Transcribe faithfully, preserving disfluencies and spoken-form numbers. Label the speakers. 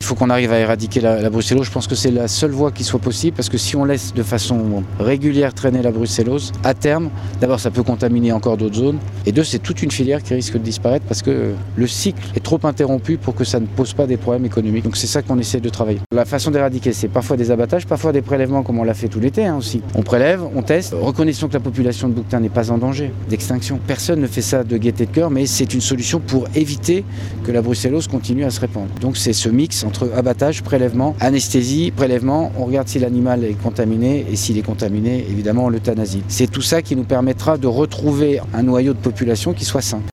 Speaker 1: faut qu'on arrive à éradiquer la, la brucellose. Je pense que c'est la seule voie qui soit possible parce que si on laisse de façon régulière traîner la brucellose, à terme, d'abord ça peut contaminer encore d'autres zones et deux, c'est toute une filière qui risque de disparaître parce que le cycle est trop interrompu pour que ça ne pose pas des problèmes économiques. Donc c'est ça qu'on essaie de travailler. La façon d'éradiquer, c'est parfois des abattages, parfois des prélèvements comme on l'a fait tout l'été hein, aussi. On prélève, on teste, reconnaissons que la population de bouquetins n'est pas en danger d'extinction. Personne ne fait ça de gaieté de cœur, mais c'est une solution pour éviter que la brucellose continue à se répandre. Donc c'est ce mix entre abattage, prélèvement, anesthésie, prélèvement, on regarde si l'animal est contaminé et s'il est contaminé, évidemment on l'euthanasie. C'est tout ça qui nous permettra de retrouver un noyau de population qui soit sain.